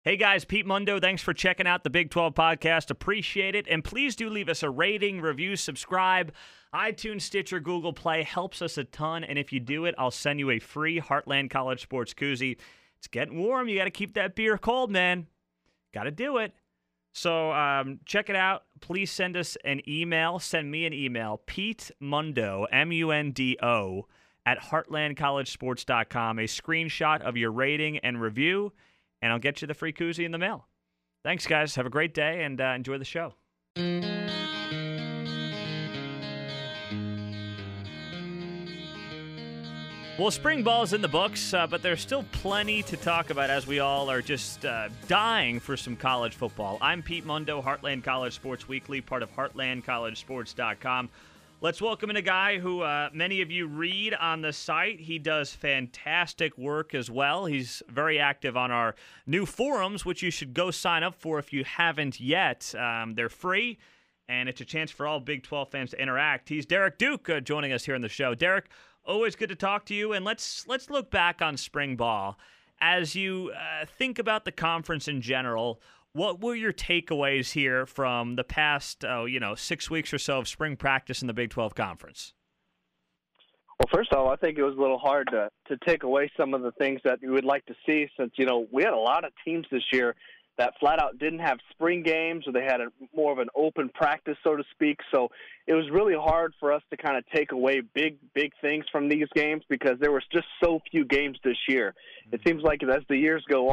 Hey guys, Pete Mundo, thanks for checking out the Big 12 podcast. Appreciate it. And please do leave us a rating, review, subscribe. iTunes, Stitcher, Google Play helps us a ton. And if you do it, I'll send you a free Heartland College Sports koozie. It's getting warm. You got to keep that beer cold, man. Got to do it. So check it out. Please send us an email. Send me an email, Pete Mundo, MUNDO, at heartlandcollegesports.com. A screenshot of your rating and review, and I'll get you the free koozie in the mail. Thanks, guys. Have a great day, and enjoy the show. Well, spring ball is in the books, but there's still plenty to talk about as we all are just dying for some college football. I'm Pete Mundo, Heartland College Sports Weekly, part of heartlandcollegesports.com. Let's welcome in a guy who many of you read on the site. He does fantastic work as well. He's very active on our new forums, which you should go sign up for if you haven't yet. They're free, and it's a chance for all Big 12 fans to interact. He's Derek Duke joining us here on the show. Derek, always good to talk to you, and let's look back on spring ball. As you think about the conference in general, what were your takeaways here from the past, 6 weeks or so of spring practice in the Big 12 Conference? Well, first of all, I think it was a little hard to take away some of the things that you would like to see since, we had a lot of teams this year that flat out didn't have spring games, or they had more of an open practice, so to speak. So it was really hard for us to kind of take away big things from these games because there was just so few games this year. It seems like as the years go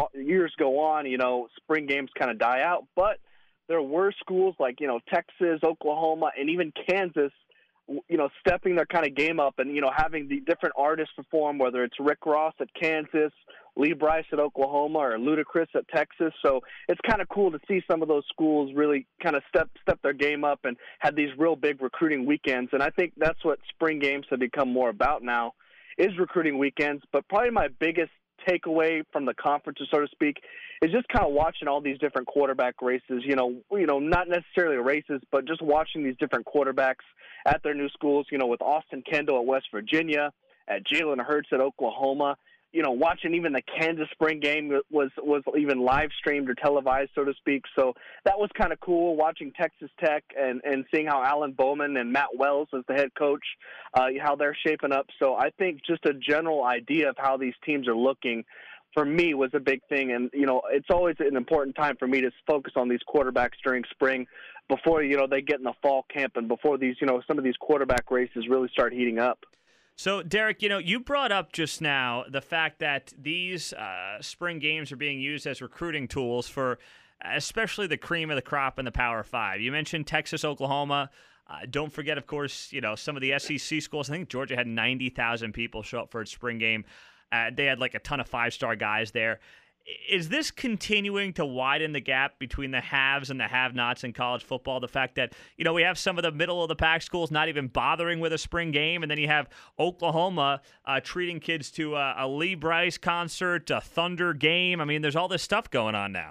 on, spring games kind of die out. But there were schools like, Texas, Oklahoma, and even Kansas, stepping their kind of game up and, having the different artists perform, whether it's Rick Ross at Kansas, Lee Brice at Oklahoma, or Ludacris at Texas. So it's kind of cool to see some of those schools really kind of step their game up and had these real big recruiting weekends. And I think that's what spring games have become more about now, is recruiting weekends. But probably my biggest takeaway from the conference, so to speak, is just kind of watching all these different quarterback races, not necessarily races, but just watching these different quarterbacks at their new schools, with Austin Kendall at West Virginia, at Jalen Hurts at Oklahoma. Watching even the Kansas spring game was even live streamed or televised, so to speak. So that was kind of cool, watching Texas Tech and seeing how Alan Bowman and Matt Wells as the head coach, how they're shaping up. So I think just a general idea of how these teams are looking for me was a big thing. And, it's always an important time for me to focus on these quarterbacks during spring before, they get in the fall camp and before these, some of these quarterback races really start heating up. So, Derek, you brought up just now the fact that these spring games are being used as recruiting tools for especially the cream of the crop in the Power Five. You mentioned Texas, Oklahoma. Don't forget, of course, some of the SEC schools. I think Georgia had 90,000 people show up for its spring game. They had like a ton of five-star guys there. Is this continuing to widen the gap between the haves and the have-nots in college football? The fact that, we have some of the middle-of-the-pack schools not even bothering with a spring game, and then you have Oklahoma treating kids to a Lee Brice concert, a Thunder game. I mean, there's all this stuff going on now.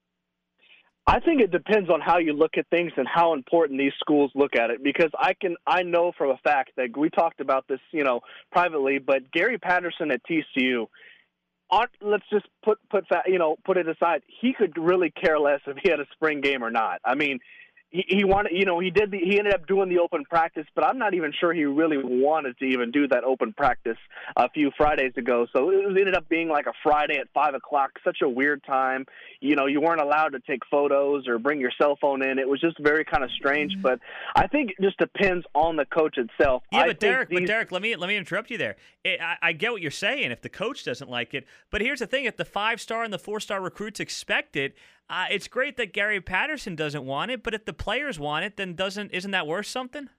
I think it depends on how you look at things and how important these schools look at it, because I know for a fact that we talked about this, privately, but Gary Patterson at TCU, let's just put it aside. He could really care less if he had a spring game or not. I mean, he wanted, he ended up doing the open practice, but I'm not even sure he really wanted to even do that open practice a few Fridays ago. So it ended up being like a Friday at 5:00, such a weird time. You weren't allowed to take photos or bring your cell phone in. It was just very kind of strange, but I think it just depends on the coach itself. Yeah, but Derek, let me interrupt you there. I get what you're saying if the coach doesn't like it, but here's the thing: if the 5-star and the 4-star recruits expect it, it's great that Gary Patterson doesn't want it, but if the players want it, then isn't that worth something?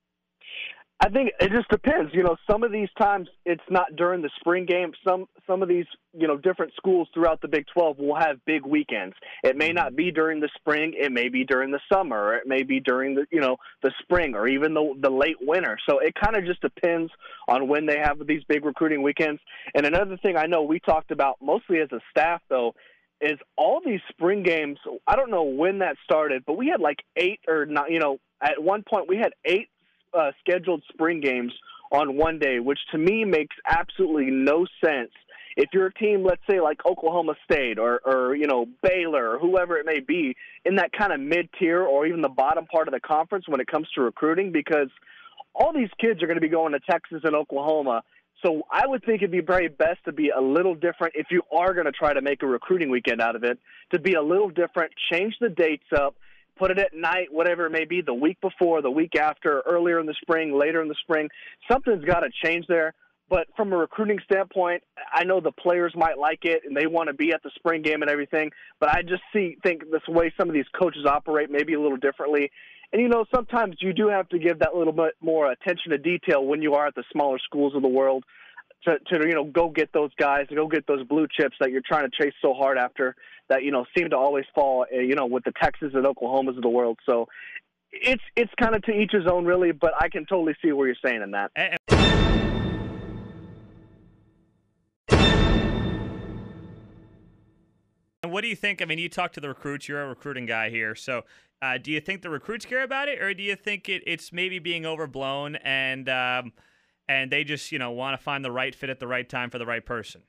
I think it just depends. Some of these times it's not during the spring game. Some of these, different schools throughout the Big 12 will have big weekends. It may not be during the spring. It may be during the summer. Or it may be during the spring or even the late winter. So it kind of just depends on when they have these big recruiting weekends. And another thing I know we talked about mostly as a staff, though, is all these spring games. I don't know when that started, but we had like 8 or 9, at one point we had 8 scheduled spring games on one day, which to me makes absolutely no sense If you're a team, let's say like Oklahoma State or Baylor or whoever it may be, in that kind of mid-tier or even the bottom part of the conference when it comes to recruiting, because all these kids are going to be going to Texas and Oklahoma. So I would think it'd be very best to be a little different if you are going to try to make a recruiting weekend out of it, to be a little different, change the dates up, put it at night, whatever it may be, the week before, the week after, earlier in the spring, later in the spring. Something's got to change there. But from a recruiting standpoint, I know the players might like it and they want to be at the spring game and everything, but I just think this way some of these coaches operate maybe a little differently. And, sometimes you do have to give that little bit more attention to detail when you are at the smaller schools of the world to go get those guys, go get those blue chips that you're trying to chase so hard after that, seem to always fall, with the Texas and Oklahomas of the world. So it's kind of to each his own, really, but I can totally see where you're saying in that. And what do you think? I mean, you talk to the recruits. You're a recruiting guy here. So do you think the recruits care about it, or do you think it's maybe being overblown and they just, want to find the right fit at the right time for the right person?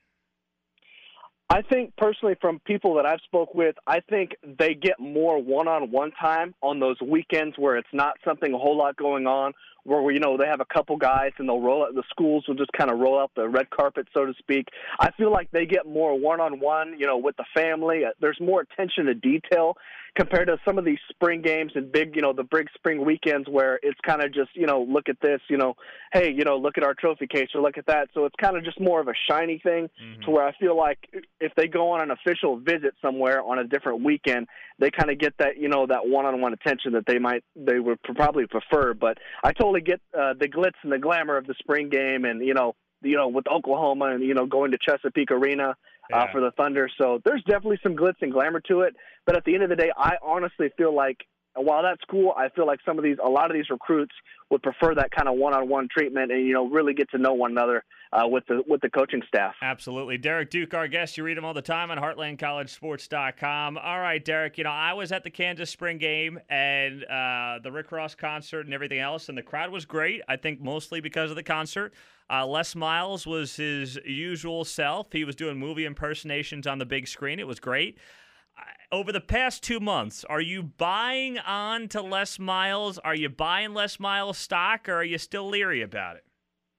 I think personally from people that I've spoke with, I think they get more one-on-one time on those weekends where it's not something a whole lot going on, where, they have a couple guys and they'll roll out, the schools will just kind of roll out the red carpet, so to speak. I feel like they get more one-on-one, with the family. There's more attention to detail compared to some of these spring games and big, the big spring weekends where it's kind of just, look at this, hey, look at our trophy case or look at that. So it's kind of just more of a shiny thing to where I feel like if they go on an official visit somewhere on a different weekend, they kind of get that, that one-on-one attention that they would probably prefer. But I totally get the glitz and the glamour of the spring game and, with Oklahoma and, going to Chesapeake Arena for the Thunder. So there's definitely some glitz and glamour to it. But at the end of the day, I honestly feel like while that's cool, I feel like a lot of these recruits would prefer that kind of one-on-one treatment and, really get to know one another with the coaching staff. Absolutely. Derek Duke, our guest. You read him all the time on HeartlandCollegeSports.com. All right, Derek, I was at the Kansas spring game and the Rick Ross concert and everything else, and the crowd was great, I think mostly because of the concert. Les Miles was his usual self. He was doing movie impersonations on the big screen. It was great. Over the past 2 months, are you buying on to Les Miles? Are you buying Les Miles stock, or are you still leery about it?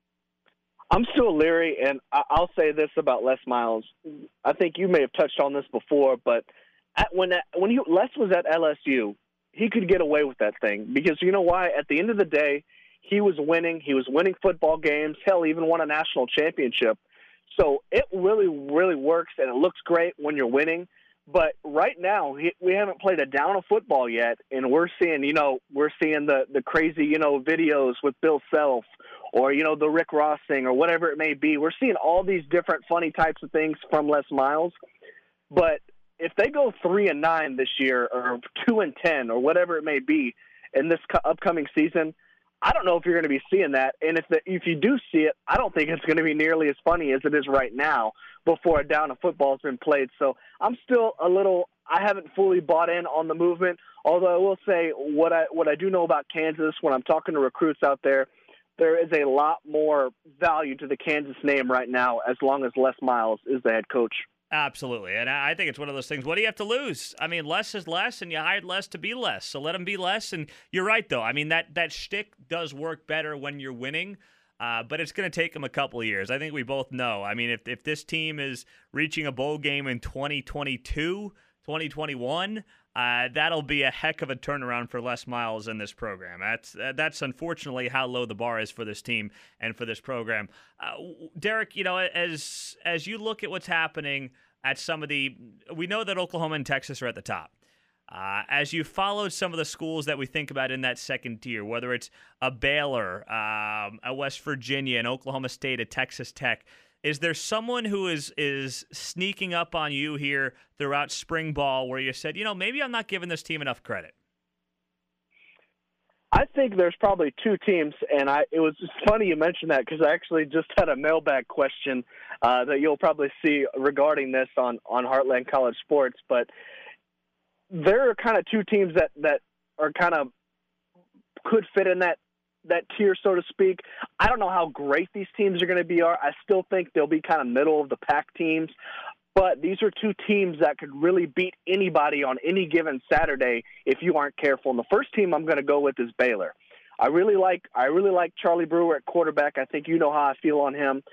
I'm still leery, and I'll say this about Les Miles. I think you may have touched on this before, but when Les was at LSU, he could get away with that thing because you know why? At the end of the day, he was winning. He was winning football games. Hell, even won a national championship. So it really, really works, and it looks great when you're winning. But right now, we haven't played a down of football yet, and we're seeing the crazy, videos with Bill Self or, the Rick Ross thing or whatever it may be. We're seeing all these different funny types of things from Les Miles. But if they go 3-9 this year or 2-10 or whatever it may be in this upcoming season, I don't know if you're going to be seeing that. And if you do see it, I don't think it's going to be nearly as funny as it is right now before a down of football has been played. So I'm still I haven't fully bought in on the movement, although I will say what I do know about Kansas when I'm talking to recruits out there, there is a lot more value to the Kansas name right now as long as Les Miles is the head coach. Absolutely, and I think it's one of those things. What do you have to lose? I mean, less is less, and you hired less to be less, so let him be less. And you're right, though. I mean, that shtick does work better when you're winning, but it's going to take him a couple of years. I think we both know. I mean, if this team is reaching a bowl game in 2022, 2021, that'll be a heck of a turnaround for Les Miles in this program. That's unfortunately how low the bar is for this team and for this program. Derek, as you look at what's happening at we know that Oklahoma and Texas are at the top. As you followed some of the schools that we think about in that second tier, whether it's a Baylor, a West Virginia, an Oklahoma State, a Texas Tech, is there someone who is sneaking up on you here throughout spring ball where you said, maybe I'm not giving this team enough credit? I think there's probably two teams, and it was funny you mentioned that because I actually just had a mailbag question that you'll probably see regarding this on Heartland College Sports. But there are kind of two teams that are kind of could fit in that that tier, so to speak. I don't know how great these teams are going to be. I still think they'll be kind of middle of the pack teams. But these are two teams that could really beat anybody on any given Saturday if you aren't careful. And the first team I'm going to go with is Baylor. I really like Charlie Brewer at quarterback. I think you know how I feel on him.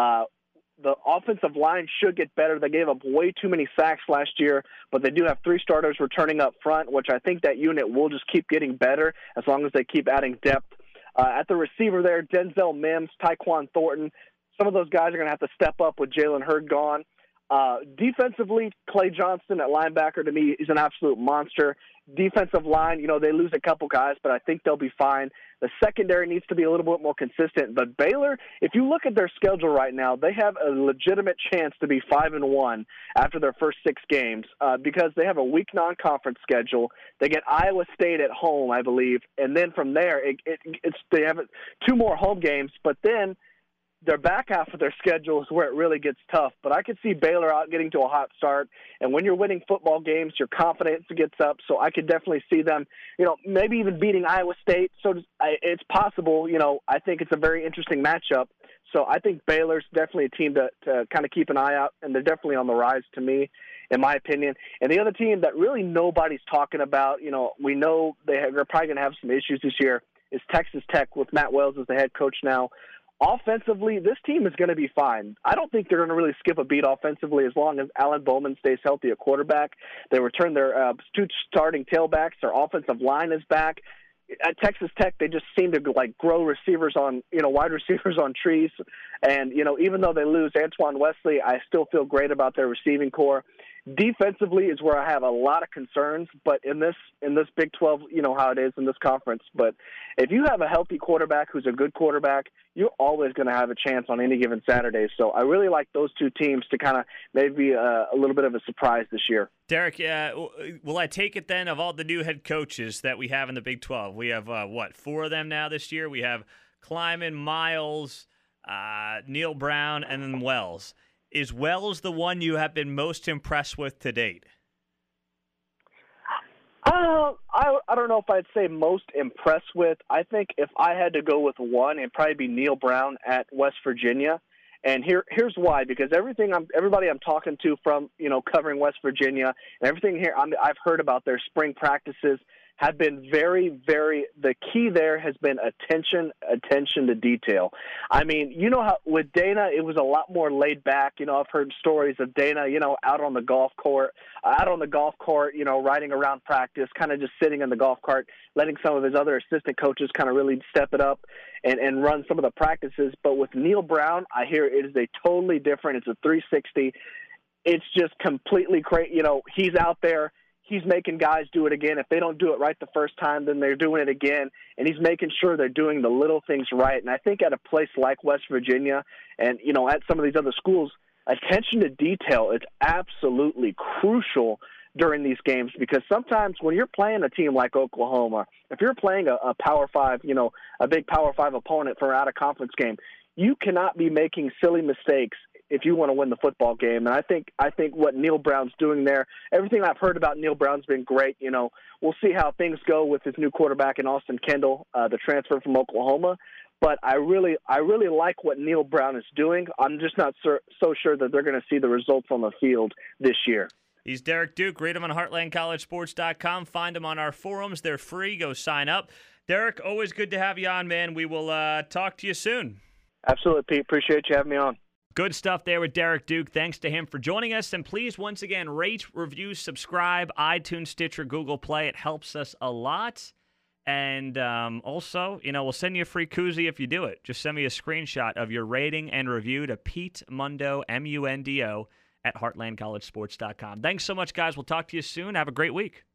The offensive line should get better. They gave up way too many sacks last year, but they do have 3 starters returning up front, which I think that unit will just keep getting better as long as they keep adding depth. At the receiver there, Denzel Mims, Tyquan Thornton. Some of those guys are going to have to step up with Jalen Hurd gone. Defensively, Clay Johnston at linebacker, to me, is an absolute monster. Defensive line, they lose a couple guys, but I think they'll be fine. The secondary needs to be a little bit more consistent. But Baylor, if you look at their schedule right now, they have a legitimate chance to be 5-1 after their first 6 games because they have a weak non-conference schedule. They get Iowa State at home, I believe, and then from there, they have 2 more home games, but then their back half of their schedule is where it really gets tough. But I could see Baylor out getting to a hot start. And when you're winning football games, your confidence gets up. So I could definitely see them, maybe even beating Iowa State. So it's possible. I think it's a very interesting matchup. So I think Baylor's definitely a team to kind of keep an eye out, and they're definitely on the rise to me, in my opinion. And the other team that really nobody's talking about, we know they're probably going to have some issues this year, is Texas Tech with Matt Wells as the head coach now. Offensively, this team is going to be fine. I don't think they're going to really skip a beat offensively as long as Alan Bowman stays healthy at quarterback. They return their 2 starting tailbacks. Their offensive line is back. At Texas Tech, they just seem to grow receivers on, wide receivers on trees. And, even though they lose Antoine Wesley, I still feel great about their receiving core. Defensively is where I have a lot of concerns, but in this Big 12, you know how it is in this conference. But if you have a healthy quarterback who's a good quarterback, you're always going to have a chance on any given Saturday. So I really like those 2 teams to kind of maybe a little bit of a surprise this year. Derek, will I take it then of all the new head coaches that we have in the Big 12? We have, 4 of them now this year? We have Kleiman, Miles, Neil Brown, and then Wells. Is Wells the one you have been most impressed with to date? I don't know if I'd say most impressed with. I think if I had to go with one, it'd probably be Neil Brown at West Virginia. And here's why, because everybody I'm talking to from, covering West Virginia and everything here I've heard about their spring practices have been very, very, the key there has been attention to detail. I mean, how with Dana, it was a lot more laid back. I've heard stories of Dana, out on the golf court, riding around practice, kind of just sitting in the golf cart, letting some of his other assistant coaches kind of really step it up and run some of the practices. But with Neil Brown, I hear it is a totally different, it's a 360. It's just completely crazy. He's out there. He's making guys do it again. If they don't do it right the first time, then they're doing it again. And he's making sure they're doing the little things right. And I think at a place like West Virginia and, at some of these other schools, attention to detail is absolutely crucial during these games, because sometimes when you're playing a team like Oklahoma, if you're playing a Power 5, a big Power 5 opponent for an out-of-conference game, you cannot be making silly mistakes if you want to win the football game. And I think what Neil Brown's doing there, everything I've heard about Neil Brown's been great. We'll see how things go with his new quarterback in Austin Kendall, the transfer from Oklahoma. But I really like what Neil Brown is doing. I'm just not so sure that they're going to see the results on the field this year. He's Derek Duke. Read him on HeartlandCollegeSports.com. Find him on our forums. They're free. Go sign up. Derek, always good to have you on, man. We will talk to you soon. Absolutely, Pete. Appreciate you having me on. Good stuff there with Derek Duke. Thanks to him for joining us. And please, once again, rate, review, subscribe, iTunes, Stitcher, Google Play. It helps us a lot. And also, we'll send you a free koozie if you do it. Just send me a screenshot of your rating and review to Pete Mundo, Mundo, at HeartlandCollegeSports.com. Thanks so much, guys. We'll talk to you soon. Have a great week.